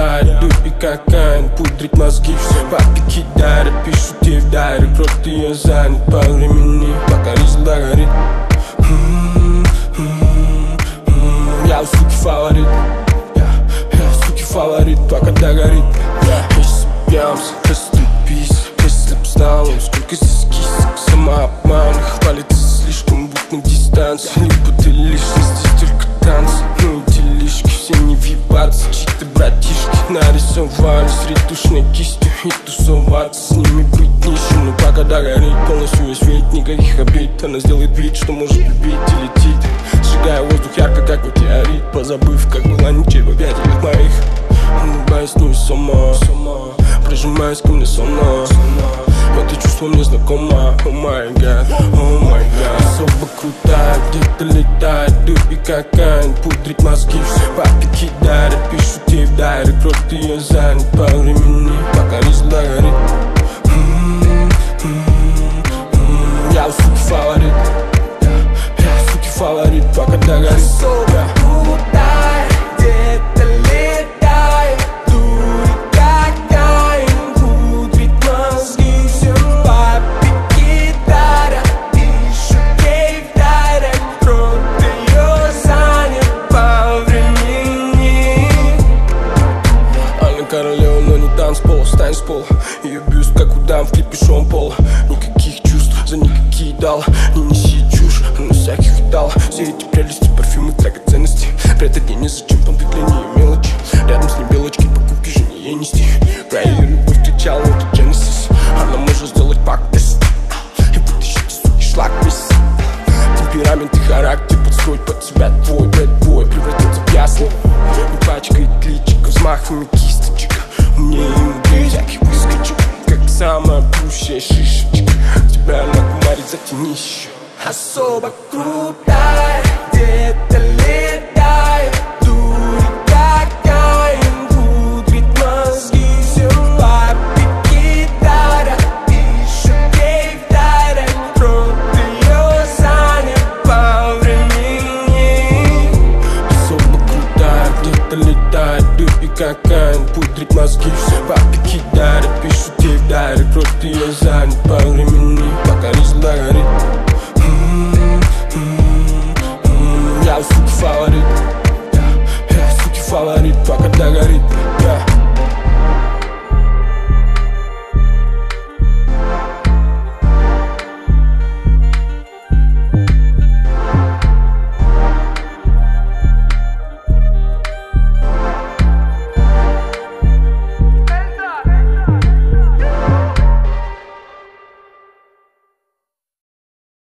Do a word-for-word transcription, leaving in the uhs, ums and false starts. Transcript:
летает, дует и кокаин, пудрит мозги. Папики дарят, пишут ей в дайрект, рот ее занят по времени, пока рис догорит. Я у суки фаворит, я, я у суки фаворит, пока догорит. Если пьямся, расступись, если б знал, сколько здесь кисок, самообман. Хвалит слишком будто дистанция, либо ты лишний, здесь только танцы. Ну и делишки, все не въебаться, чьи-то братишки нарисовали с ретушной кистью и тусоваться с ними быть нищим. Но пока догорит полностью весь вид, никаких обид. Она сделает вид, что может любить и летит, сжигая воздух ярко, как метеорит, позабыв, как была ничего в объятиях моих. Улыбаясь невесомо, прижимаясь ко мне сонно. Это чувство мне знакомо. О май гад, о май гад. Особо крутая, где-то летает, дует и кокаин, пудрит мозги. Папики дарят, пишут ей в дайрект, рот ее занят по времени, пока рис догорит. Я у суки фаворит, я, я у суки фаворит, пока догорит. Особо крутая, где-то летает, дует кокаин, пудрит мозги. Всем папики дарят, пишут ей в дайрект, рот ее занят по времени. Она королева, но не танцпол, стань с пола. Ее бюст, как у дам в клипе Шон Пола. Никаких чувств, за никакие дал. Не неси чушь, она всяких видала. Все эти прелести, парфюмы, драгоценности. Прятать ей незачем, помпы для нее мелочи. Рядом с ней белочки, покупки жене ей нести. Про ее любовь встречал это Genesis. Она может сделать пак-тест и вытащить из суки шлак весь. Темперамент и характер подстроить под себя твой бэдбой, превратиться в ясно. Не пачкает личико взмахами кисточек. Мне и мудрее всяких выскочек, как самая пущая шишечка. Тебя накумарит, затяни еще. Особо крутая, где-то летает, дует кокаин, пудрит мозги. Всем папики дарят, пишут ей в дайрект, рот ее занят по времени. Особо крутая, где-то летает, дует и кокаин, пудрит мозги. Папики дарят, пишут ей в дайрект, рот ее занят по времени, пока рис догорит. Я у суки фаворит, я, я у суки фаворит, пока догорит.